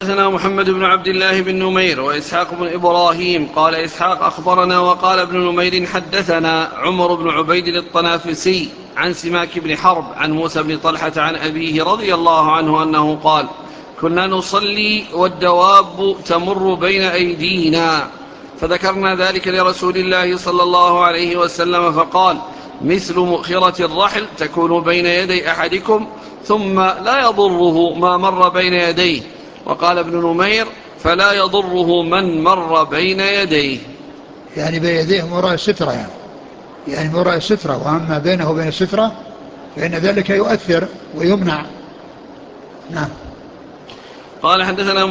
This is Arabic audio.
حدثنا محمد بن عبد الله بن نمير وإسحاق بن إبراهيم قال إسحاق أخبرنا وقال ابن نمير حدثنا عمر بن عبيد الطنافسي عن سماك بن حرب عن موسى بن طلحة عن أبيه رضي الله عنه أنه قال كنا نصلي والدواب تمر بين أيدينا فذكرنا ذلك لرسول الله صلى الله عليه وسلم فقال مثل مؤخرة الرحل تكون بين يدي أحدكم ثم لا يضره ما مر بين يديه. وقال ابن نمير فلا يضره من مر بين يديه، يعني بين يديه من وراء السترة، يعني من وراء السترة، وأما بينه وبين السترة فإن ذلك يؤثر ويمنع. نعم. قال حدثنا